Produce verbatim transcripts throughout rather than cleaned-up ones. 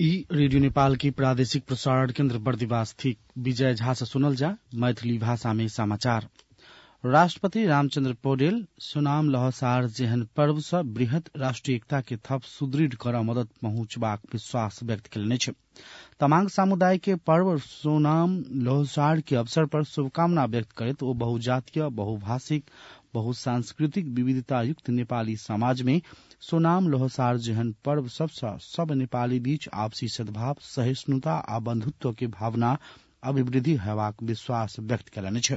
ई रेडियो नेपाल की प्रादेशिक प्रसारण केन्द्र बर्दिवास थी। विजय झा से सुनल जा मैथिली भाषा में समाचार। राष्ट्रपति रामचन्द्र पौडेल सुनाम लहसार जेहन पर्व सँ बृहत राष्ट्रिय एकता के थप सुदृढ़ कर मदद पहुंचबाक विश्वास व्यक्त कयलनि अछि। तमाङ समुदाय के पर्व सोनाम लोहसार के अवसर पर शुभकामना व्यक्त करैत ओ बहुजातीय बहुभाषिक बहुसांस्कृतिक विविधता युक्त नेपाली समाज में सोनाम लोहसार जेहन पर्व सबसँ सब नेपाली बीच आपसी सद्भाव सहिष्णुता आ बंधुत्व के भावना अभिवृद्धि हेबाक विश्वास व्यक्त कयलनि अछि।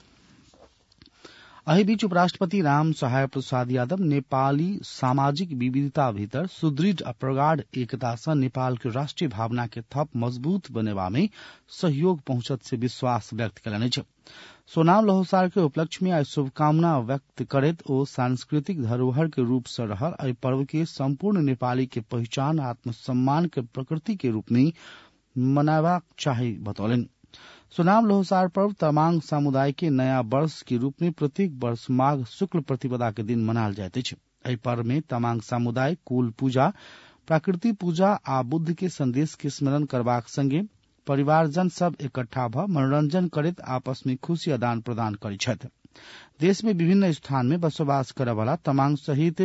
एहि बीच उपराष्ट्रपति राम सहाय प्रसाद यादव नेपाली सामाजिक विविधता भीतर सुदृढ़ आ प्रगाढ़ एकता सँ नेपाल के राष्ट्रिय भावना के थप मजबूत बनेबा में सहयोग पहुंचत से विश्वास व्यक्त कयलनि अछि। सोनाम लोहसार के उपलक्ष्य में आई शुभकामना व्यक्त करैत ओ सांस्कृतिक धरोहर के रूप सँ रहल एहि पर्व के संपूर्ण नेपाली के पहचान आत्मसम्मान के प्रकृति के रूप में मनाबाक चाही बतौलनि। सोनाम लोहसार पर्व तमाङ समुदाय के नया वर्ष के रूप में प्रत्येक वर्ष माघ शुक्ल प्रतिपदा के दिन मनायल जाइत अछि। एहि पर्व में तमाङ समुदाय कुल पूजा प्रकृति पूजा आ बुद्ध के संदेश के स्मरण करबाक संगे परिवारजन सब इकट्ठा भ मनोरंजन करैत आपस में खुशी आदान प्रदान करैत छथि। देश में विभिन्न स्थान में बसोबास करय वाला तमाङ सहित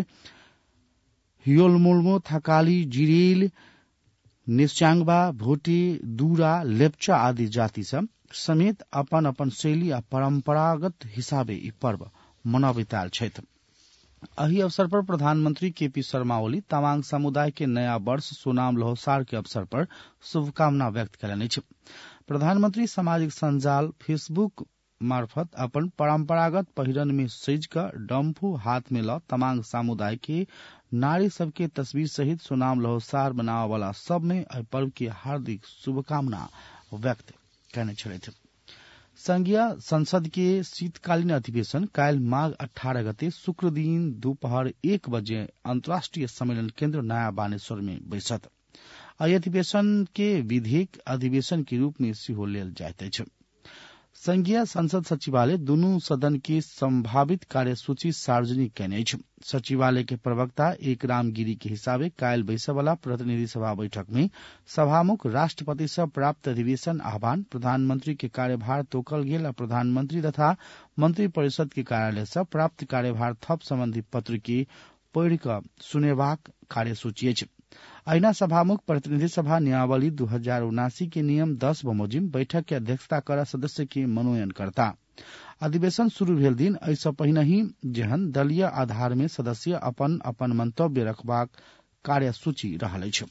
हियोलमोल्मो थकाली जिरेल निश्चांगबा भोटे दूरा लेप्चा आदि जाति सब समेत अपन अपन शैली आ परंपरागत हिसाबे ई पर्व मनाबैत आयल छथि। एहि अवसर पर प्रधानमंत्री केपी शर्मा ओली तमाङ समुदाय के नया वर्ष सोनाम लोहसार के अवसर पर शुभकामना व्यक्त कयलनि अछि। प्रधानमंत्री सामाजिक संजाल फेसबुक मार्फत अपन परंपरागत पहिरन में सज क डम्फू हाथ में ल तमाङ समुदाय के नारी सबके तस्वीर सहित सोनाम लोहसार मनावे वाला सब में एहि पर्व की हार्दिक शुभकामना व्यक्त कयने छथि। संघीय संसद के शीतकालीन अधिवेशन काल्हि माघ अठारह गते शुक्र दिन दोपहर एक बजे अंतर्राष्ट्रीय सम्मेलन केन्द्र नया बानेश्वर में बैसत। एहि अधिवेशन के विधेयक अधिवेशन के रूप में सेहो लेल जाइत अछि। संघीय संसद सचिवालय दुनू सदन की संभावित कार्यसूची सार्वजनिक कयने अछि। सचिवालय के प्रवक्ता एक राम गिरी के हिसाबे काल्हि बैसय वाला प्रतिनिधि सभा बैठक में सभामुख राष्ट्रपति से प्राप्त अधिवेशन आह्वान प्रधानमंत्री के कार्यभार तोकल गेल आ प्रधानमंत्री तथा मंत्री परिषद के कार्यालय से प्राप्त कार्यभार थप संबंधी पत्र के पढ़ि क सुनेबाक कार्यसूची अछि। अहिना सभामुख प्रतिनिधि सभा नियमावली दू हजार उनासी के नियम दस बमोजिम बैठक के अध्यक्षता कर सदस्य के मनोनयन करता। अधिवेशन शुरू भेल दिन एहिसँ पहिनहि जेहन दलीय आधार में सदस्य अपन अपन मंतव्य रखबाक कार्यसूची रहल अछि।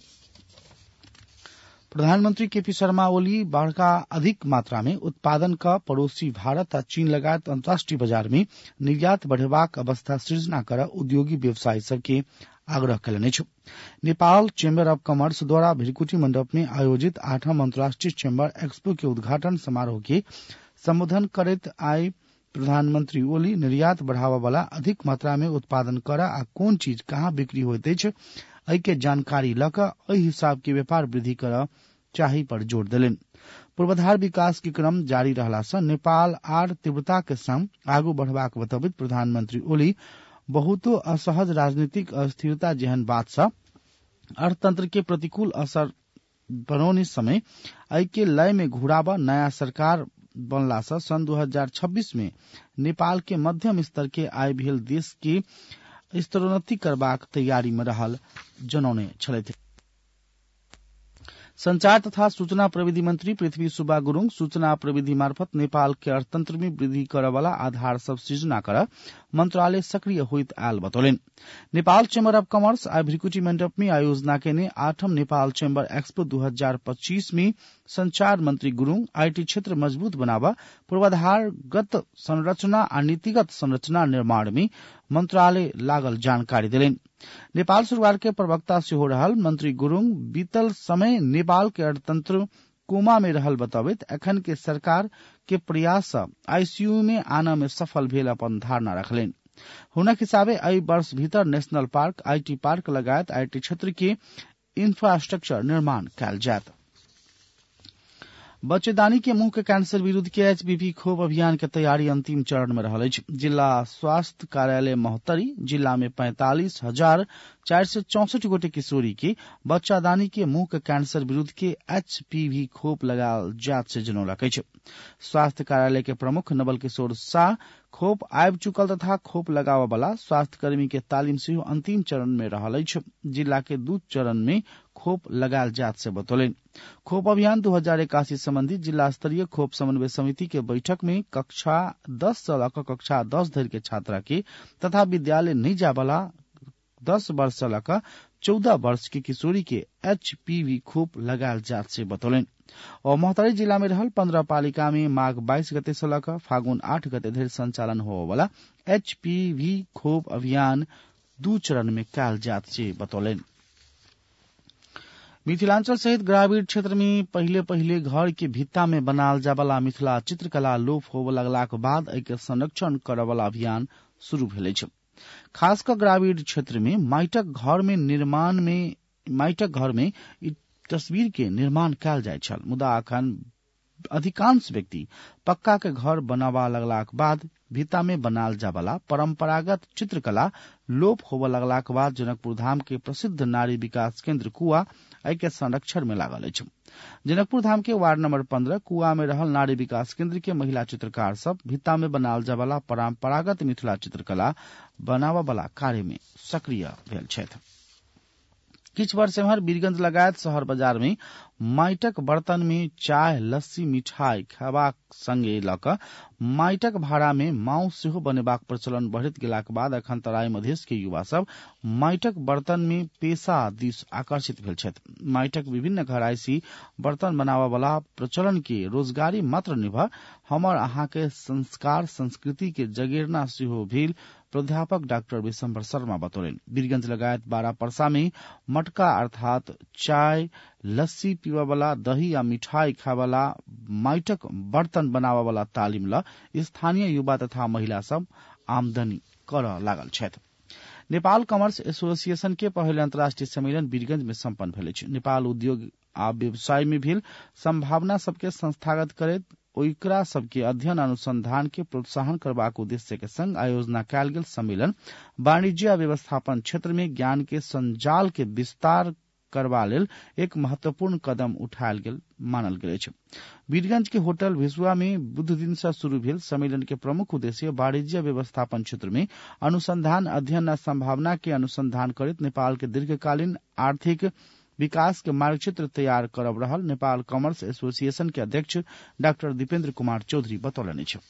प्रधानमंत्री केपी शर्मा ओली बड़का अधिक मात्रा में उत्पादन का पड़ोसी भारत आ चीन लगायत अंतर्राष्ट्रीय बाजार में निर्यात बढ़ेबाक अवस्था सृजना कर उद्योगी व्यवसायी सबके आग्रह कयलनि अछि। नेपाल चेम्बर ऑफ कॉमर्स द्वारा भृकुटी मंडप में आयोजित आठम अंतर्राष्ट्रीय चेम्बर एक्सपो के उद्घाटन समारोह के संबोधन करैत आई प्रधानमंत्री ओली निर्यात बढ़ावा वाला अधिक मात्रा में उत्पादन कर आ कोन चीज कहाँ बिक्री होइत अछि एहि के जानकारी ल क एहि हिसाब के व्यापार वृद्धि कर चाही पर जोर देलनि। पूर्वाधार विकास के क्रम जारी रहला सँ नेपाल आर तीव्रता के संग आगू बढ़बाक बतबैत प्रधानमंत्री ओली बहुतो असहज राजनीतिक अस्थिरता जेहन बात सँ अर्थतंत्र के प्रतिकूल असर बनौने समय एहि के लय में घुराबा नया सरकार बनला सँ सन दू हजार छब्बीस में नेपाल के मध्यम स्तर के आय भेल देश के स्तरोन्नति करबाक तैयारी में रहल जनौने छलथि। संचार तथा सूचना प्रविधि मंत्री पृथ्वी सुब्बा गुरुङ सूचना प्रविधि मार्फत नेपाल के अर्थतंत्र में वृद्धि करे वाला आधार सब सृजना कर मंत्रालय सक्रिय होइत आयल बतौलनि। नेपाल चेम्बर ऑफ कॉमर्स आ भृकुटी मंडप में आयोजना केने आठम नेपाल चेम्बर एक्सपो दू हजार पच्चीस में संचार मंत्री गुरुङ आईटी क्षेत्र मजबूत बनावा पूर्वाधारगत संरचना आ नीतिगत संरचना निर्माण में मंत्रालय लागल जानकारी देलनि। नेपाल सरकार के प्रवक्ता सेहो रहल मंत्री गुरुङ बीतल समय नेपाल के अर्थतंत्र कोमा में रहल बतबैत एखन के सरकार के प्रयास सँ आईसीयू में आना में सफल भेल अपन धारणा रखलनि। हुनक हिसाबे एहि वर्ष भीतर नेशनल पार्क आईटी पार्क लगायत आईटी क्षेत्र के इंफ्रास्ट्रक्चर निर्माण कयल जायत। बच्चेदानी के मुंह के कैंसर विरुद्ध के एचपीवी खोप अभियान के तैयारी अंतिम चरण में रहल अछि। जिला स्वास्थ्य कार्यालय महोत्तरी जिला में पैंतालीस हजार चार सौ चौसठ गोटे किशोरी के बच्चादानी के मुंह के कैंसर विरुद्ध के एचपीवी खोप लगाल जात से जनौलक अछि। स्वास्थ्य कार्यालय के प्रमुख नवल किशोर शाह खोप आबि चुकल तथा खोप लगाबय वाला स्वास्थ्य कर्मी के तालीम सेहो अंतिम चरण में रहल अछि। जिला के दू चरण में खोप लगायल जात से बतौलन। खोप अभियान दू हजार इक्यासी संबंधी जिला स्तरीय खोप समन्वय समिति के बैठक में कक्षा दस से लकर कक्षा दस धरि के छात्रा के तथा विद्यालय नहीं जा वाला दस वर्ष से लकर चौदह वर्ष के किशोरी के एचपीवी खोप लगायल जात से बतौलन। और मोहतरी जिला में रहल पंद्रह पालिका में माघ बाईस गते से लकर फागुन आठ गते धरि संचालन होवे वाला एचपीवी खोप अभियान दू चरण में कायल जात से बतौलन। मिथिलांचल सहित ग्रामीण क्षेत्र में पहले पहले घर के भित्ता में बनाल जावला मिथिला चित्रकला लोप होवे लगलाक बाद एकर संरक्षण करय वाला अभियान शुरू भेल अछि। खासकर ग्रामीण क्षेत्र में माटिक घर में निर्माण में माटिक घर में तस्वीर के निर्माण कयल जाय छल, मुदा अखन अधिकांश व्यक्ति पक्का के घर बनावा लगलाक बाद भित्ता में बनाल जावला परंपरागत चित्रकला लोप होवे लगलाक बाद जनकपुर धाम के प्रसिद्ध नारी विकास केंद्र कुआ एहि के संरक्षण में लागल अछि। जनकपुर धाम के वार्ड नंबर पंद्रह कुआ में रहल नारी विकास केंद्र के महिला चित्रकार सब भित्ता में बनाल जावला परंपरागत मिथिला चित्रकला बनावा वाला कार्य में सक्रिय भेल छथि। किछ वर्ष एम्हर वीरगंज लगायत शहर बाजार में माटिक बर्तन में चाय लस्सी मिठाई खेबाक संगे ल क माटिक भाड़ा में मांस सेहो बनेबाक प्रचलन बढ़ैत गेलाक बाद अखन तराई मधेश के युवा सब माटिक बर्तन में पेशा दिस आकर्षित भेल छथि। माटिक विभिन्न घरायसी बर्तन बनावा वाला प्रचलन के रोजगारी मात्र निर्भर हमर अहाँ के संस्कार संस्कृति के जगेरना सेहो भेल प्राध्यापक डॉक्टर विशंबर शर्मा बतौलन। वीरगंज लगायत बारह परसा में मटका अर्थात चाय लस्सी पीवा वाला दही या मिठाई खाए वाला माटिक बर्तन बनावा वाला तालीम ल स्थानीय युवा तथा महिला सब आमदनी कर लागल छथि। नेपाल कॉमर्स एसोसिएशन के पहले अंतर्राष्ट्रीय सम्मेलन वीरगंज में सम्पन्न भेल अछि। नेपाल उद्योग आ व्यवसाय में भेल संभावना सबके संस्थागत करैत ओकरा सबके अध्ययन अनुसंधान के प्रोत्साहन करबाक उद्देश्य के संग आयोजना कयल गेल सम्मेलन वाणिज्य आ व्यवस्थापन क्षेत्र में ज्ञान के संजाल के विस्तार करबा लेल एक महत्वपूर्ण कदम उठायल गेल मानल गेल अछि। वीरगंज के होटल भिसुआ में बुध दिन से शुरू भेल सम्मेलन के प्रमुख उद्देश्य वाणिज्य व्यवस्थापन क्षेत्र में अनुसंधान अध्ययन आ संभावना के अनुसंधान करैत नेपाल के दीर्घकालीन आर्थिक विकास के मार्गचित्र तैयार करब रहल नेपाल कॉमर्स एसोसिएशन के अध्यक्ष डॉक्टर दीपेन्द्र कुमार चौधरी बतौलनि अछि।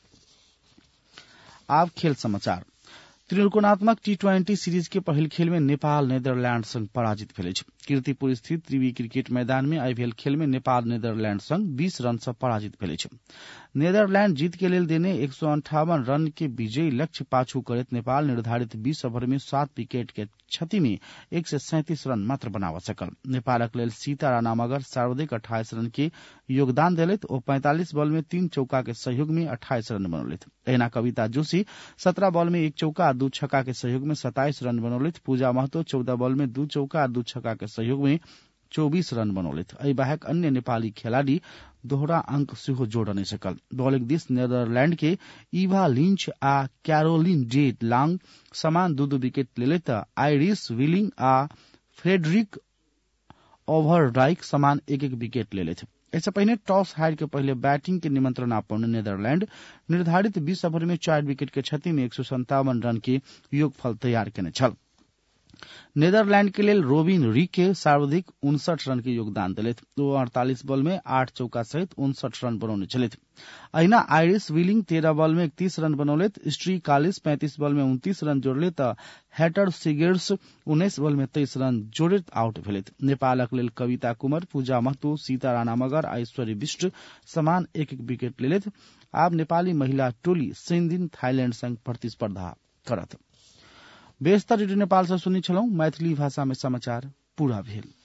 आब खेल समाचार। त्रिकोणात्मक टी ट्वेंटी सीरीज के पहिल खेल में नेपाल नेदरलैंड संग पराजित भेल अछि। कीर्तिपुर स्थित त्रिवी क्रिकेट मैदान में आइ भेल खेल में नेपाल नेदरलैंड संग बीस रन से पराजित भेल अछि। नेदरलैंड जीत के लेल देने एक सौ अंठावन रन के विजयी लक्ष्य पाछू करैत नेपाल निर्धारित बीस ओवर में सात विकेट के क्षति में एक सौ सैंतीस रन मात्र बनावा सकल। नेपालक लेल सीता राणा मगर सर्वाधिक अट्ठाईस रन के योगदान देलथि। ओ पैंतालीस बॉल में तीन चौका के सहयोग में अट्ठाईस रन बनौलथि। एहिना कविता जोशी सत्रह बॉल में एक चौका दू छक्का के सहयोग में सत्ताईस रन बनौलथि। पूजा महतो चौदह बॉल में दू चौका दू छक्का के सहयोग में चौबीस रन बनौलथि। एहि बाहेक अन्य नेपाली खिलाड़ी दोहरा अंक सेहो जोड़ नहि सकल। बॉलिंग दिस नेदरलैंड के इवा लिंच आ कैरोलिन डे लांग समान दू दू विकेट लेलथि त आइरिस विलिंग आ फ्रेडरिक ओभरडाइक समान एक एक विकेट लेलथि। इससे पहले टॉस हार के पहले बैटिंग के निमंत्रण अपन नेदरलैंड निर्धारित बीस ओवर में चार विकेट के क्षति में एक सौ संतावन रन के योगफल तैयार केने छल। नेदरलैंड के लिए रोबिन रिके सर्वाधिक उनसठ रन के योगदान दिलथि। दो अड़तालीस बॉल में आठ चौका सहित उनसठ रन बनौने छलथि। अहिना आइरिस विलिंग तेरह बॉल में इकतीस रन बनौलथि। स्ट्री कालिस पैंतीस बॉल में उनतीस रन जोड़ले त हैटर सिगेर्स उन्नीस बॉल में तेईस रन जोड़ित आउट भेलथि। नेपालक लेल कविता कुमार, पूजा महतो, सीता राणा मगर, ऐश्वर्य विष्ट समान एक एक विकेट लेलथि। आब नेपाली महिला टोली शनि दिन थाईलैंड संग प्रतिस्पर्धा करत। बेस्तर रेडियो नेपाल से सुनी छलौं। मैथिली भाषा में समाचार पूरा भेल।